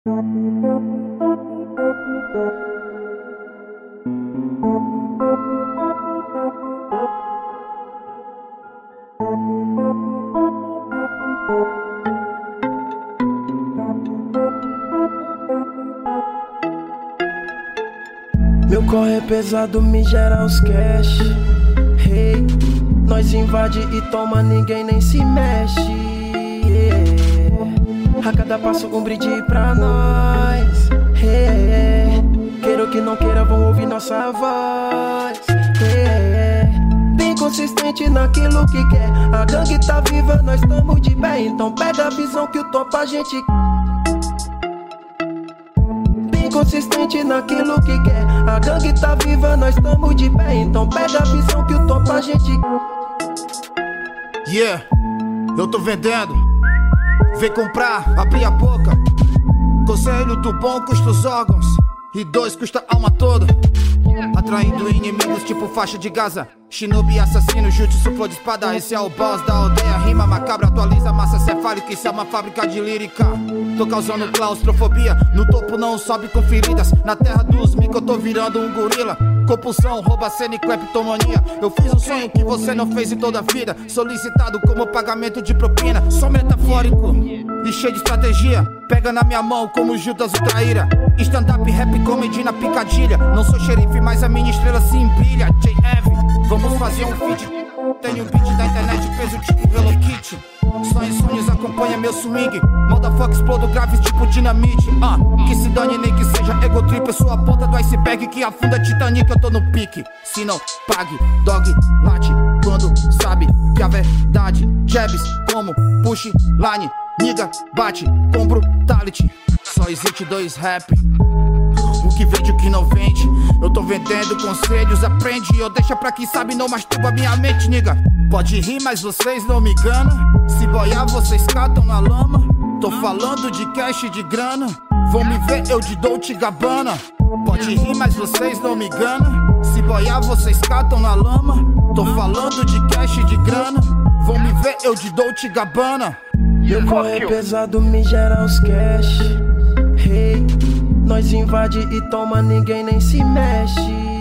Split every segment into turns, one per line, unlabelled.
Meu corre é pesado, me gera os cash. Hey, nós invade e toma, ninguém nem se mexe. Yeah. A cada passo um brinde pra nós. Yeah. Queira ou que não queira, vão ouvir nossa voz. Yeah. Bem consistente naquilo que quer. A gangue tá viva, nós tamo de pé. Então pega a visão que o topa a gente consistente naquilo que quer. A gangue tá viva, nós tamo de pé. Então pega a visão que o topa a gente.
Yeah, eu tô vendendo. Vem comprar, abrir a boca. Conselho do bom custa os órgãos e 2 custa a alma toda. Atraindo inimigos tipo faixa de Gaza. Shinobi assassino, jutsu flor de espada. Esse é o boss da aldeia, rima macabra. Atualiza massa cefálica, isso é uma fábrica de lírica. Tô causando claustrofobia, no topo não sobe com feridas. Na terra dos micos eu tô virando um gorila. Compulsão, rouba cena e cleptomania. Eu fiz um sonho que você não fez em toda a vida. Solicitado como pagamento de propina. Sou metafórico e cheio de estratégia. Pega na minha mão como Judas o traíra. Stand-up, rap, comedy na picadilha. Não sou xerife, mas a minha estrela sim brilha. JF, vamos fazer um feat. Tenho um beat da internet, peso tipo Hello Kitty. Sonhos acompanha meu swing. Motherfucker, explodo graves tipo dinamite. Que se dane nem que seja ego trip. Eu sou a ponta do iceberg que afunda Titanic. Eu tô no pique, se não pague. Dog late quando sabe que a verdade. Jabs como push line. Niga bate com brutality. Só existe 2 rap. O que vende, o que não vende. Eu tô vendendo conselhos, aprende. Eu deixo pra quem sabe, não masturba minha mente, nigga. Pode rir, mas vocês não me enganam. Se boiar, vocês catam na lama. Tô falando de cash e de grana. Vão me ver, eu de Dolce Gabbana. Pode rir, mas vocês não me enganam. Se boiar, vocês catam na lama. Tô falando de cash e de grana. Vão me ver, eu de Dolce Gabbana.
Meu corre é pesado, me gera os cash. Hey, nós invade e toma, ninguém nem se mexe.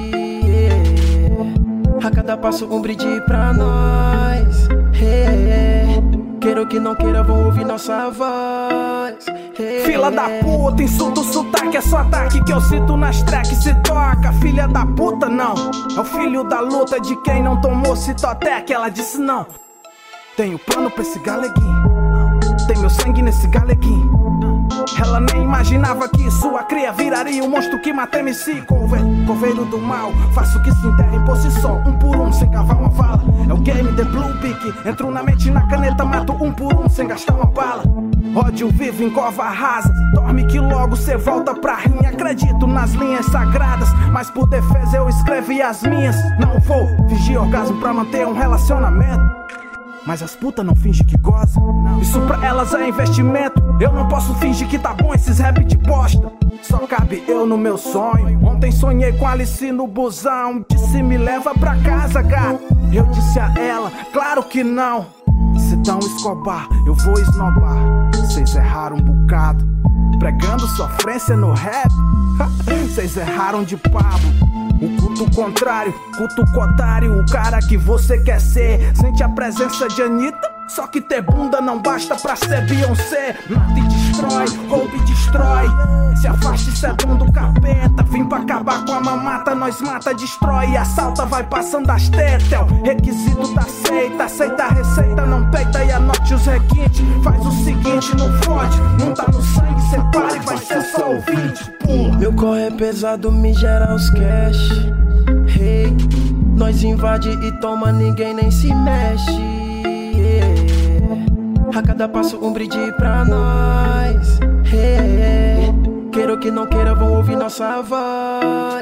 Yeah. A cada passo um brinde pra nós. Yeah. Queira ou que não queira, vão ouvir nossa voz. Yeah.
Fila da puta, insulto o sotaque, é só ataque que eu cito nas tracks. Se toca, filha da puta não. É o filho da luta de quem não tomou Citotec. Ela disse não. Tenho plano pra esse galeguinho. Tem meu sangue nesse galeguinho. Ela nem imaginava que sua cria viraria um monstro que mata MC. Coveiro do mal, faço que se enterre por si só. Um por um, sem cavar uma vala. É o game The Blue Pick. Entro na mente e na caneta, mato um por um, sem gastar uma bala. Ódio vivo em cova rasa. Dorme que logo cê volta pra rinha. Acredito nas linhas sagradas, mas por defesa eu escrevi as minhas. Não vou fingir orgasmo pra manter um relacionamento. Mas as putas não fingem que gozam. Isso pra elas é investimento. Eu não posso fingir que tá bom esses rap de bosta. Só cabe eu no meu sonho. Ontem sonhei com Alice no busão. Disse me leva pra casa, gato. Eu disse a ela, claro que não. Se dá um Escobar, eu vou esnobar. Cês erraram um bocado. Pregando sofrência no rap. Cês erraram de Pablo. O culto contrário, culto cotário. O cara que você quer ser. Sente a presença de Anitta. Só que ter bunda não basta pra ser Beyoncé. Mata e destrói, rouba e destrói. Se afaste, cê é dom do capeta. Vim pra acabar com a mamata, nós mata, destrói e assalta, vai passando as tetas. Requisito da seita, aceita a receita, não peita e anote os requintes. Faz o seguinte, não fode, não tá no sangue, separe, vai ser só ouvinte.
Meu corre é pesado, me gera os cash. Hey, nós invade e toma, ninguém nem se mexe. Yeah. A cada passo um brinde pra nós. Yeah. Queira ou que não queira, vão ouvir nossa voz.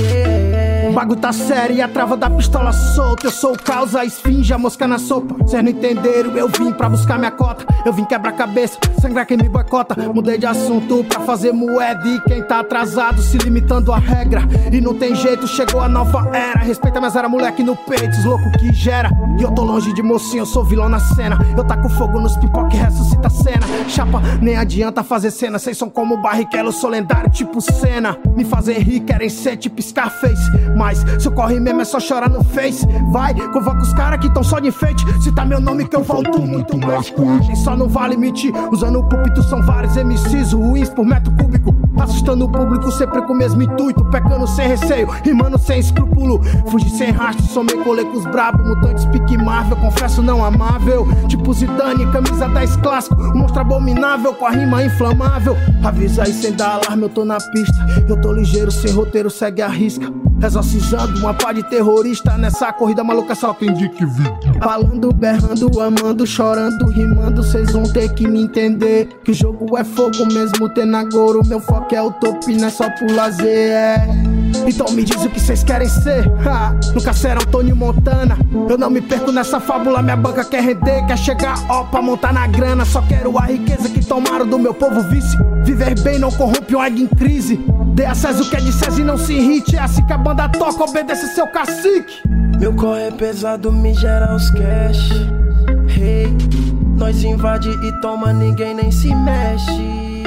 O bagulho tá sério e a trava da pistola solta. Eu sou o caos, a esfinge, a mosca na sopa. Cês não entenderam, eu vim pra buscar minha cota. Eu vim quebrar cabeça, sangrar quem me boicota. Mudei de assunto pra fazer moeda. E quem tá atrasado se limitando à regra. E não tem jeito, chegou a nova era. Respeita minhas era moleque no peito, os louco que gera. E eu tô longe de mocinho, eu sou vilão na cena. Eu taco fogo nos pipoca e ressuscita a cena. Chapa, nem adianta fazer cena. Cês são como Barrichello, eu sou lendário tipo Senna. Me fazer rir, querem ser tipo Scarface. Mas se eu corre mesmo é só chorar no Face. Vai, convoca os caras que tão só de enfeite. Cita meu nome que eu volto muito mais coragem. Só não vale mentir, usando o púlpito são vários MCs ruins por metro cúbico. Assustando o público sempre com o mesmo intuito. Pecando sem receio, rimando sem escrúpulo. Fugi sem rastro, somei colei com os brabos. Mutantes pique Marvel, confesso não amável. Tipo Zidane, camisa 10 clássico. Um monstro abominável com a rima inflamável. Avisa aí sem dar alarme, eu tô na pista. Eu tô ligeiro, sem roteiro, segue a risca. Exorcizando uma pá de terrorista. Nessa corrida maluca só tem de que vir. Falando, berrando, amando, chorando, rimando. Cês vão ter que me entender que o jogo é fogo mesmo tendo agora. O meu foco é utopia, não é só por lazer. Então me diz o que cês querem ser. Nunca serão Tony Montana. Eu não me perco nessa fábula, minha banca quer render. Quer chegar ó pra montar na grana. Só quero a riqueza que tomaram do meu povo vice. Viver bem não corrompe um águia em crise. Dê a César o que é de César e não se irrite. É assim que a banda toca, obedece seu cacique.
Meu corre é pesado, me gera os cash. Hey, nós invade e toma, ninguém nem se mexe.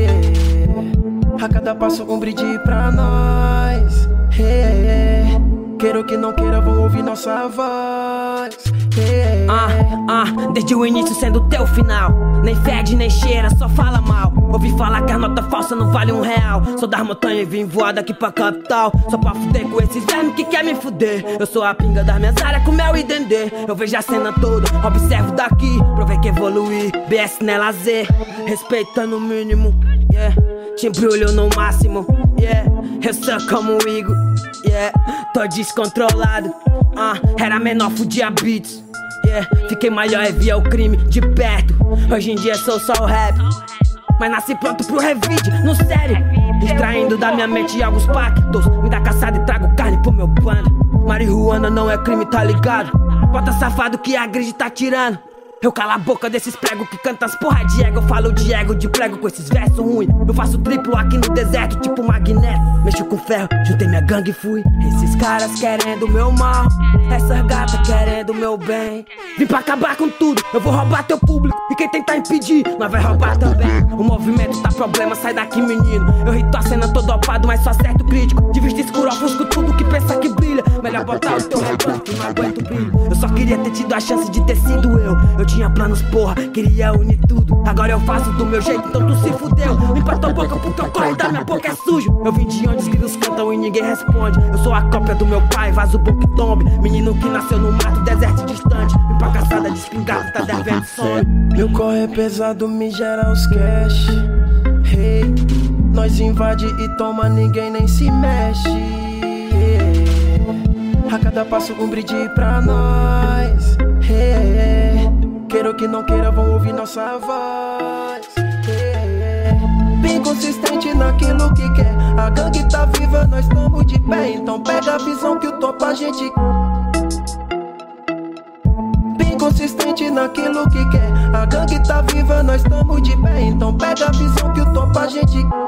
A cada passo um brinde pra nós. Queira ou que não queira, vão ouvir nossa voz.
Desde o início sendo teu final. Nem fede, nem cheira, só fala mal. Ouvi falar que a nota falsa não vale R$1. Sou das montanhas e vim voar daqui pra capital. Só pra fuder com esses vermes que quer me fuder. Eu sou a pinga das minhas áreas com mel e dendê. Eu vejo a cena toda, observo daqui. Provei que evoluir, BS não é lazer. Respeitando o mínimo, yeah. Te embrulho no máximo, yeah. Eu sou como o Igor, yeah. Tô descontrolado, era menor, fudia beats, yeah. Fiquei maior e via o crime de perto. Hoje em dia sou só o rap, mas nasci pronto pro revide, no sério. Extraindo da minha mente alguns pactos. Me dá caçada e trago carne pro meu bando. Marihuana não é crime, tá ligado? Bota safado que a grid tá tirando. Eu calo a boca desses pregos que cantam as porra de ego. Eu falo de ego, de prego com esses versos ruins. Eu faço triplo aqui no deserto, tipo magneto. Mexo com ferro, juntei minha gangue e fui. Esses caras querendo meu mal, essas gatas querendo meu bem. Vim pra acabar com tudo, eu vou roubar teu público. E quem tentar impedir, nós vai roubar também. O movimento tá problema, sai daqui menino. Eu rito a cena todo dopado, mas só acerto crítico. De vista escura, ofusco tudo que pensa que brilha. Melhor botar o teu rebanho que não aguento o brilho. Eu só queria ter tido a chance de ter sido eu tinha planos, porra, queria unir tudo. Agora eu faço do meu jeito, então tu se fudeu. Limpa tua boca porque o corre da minha boca é sujo. Eu vim de onde os grilos cantam e ninguém responde. Eu sou a cópia do meu pai, vaso bom que tombe. Menino que nasceu no mato, deserto distante. Vim pra caçada de espingarda, tá devendo sonho.
Meu corre é pesado, me gera os cash. Hey, nós invade e toma, ninguém nem se mexe. A cada passo um brinde pra nós. Queira ou que não queira, vão ouvir nossa voz. Bem consistente naquilo que quer. A gangue tá viva, nós tamo de pé. Então pega a visão que o topo a gente. Bem consistente naquilo que quer. A gangue tá viva, nós tamo de pé. Então pega a visão que o topo a gente.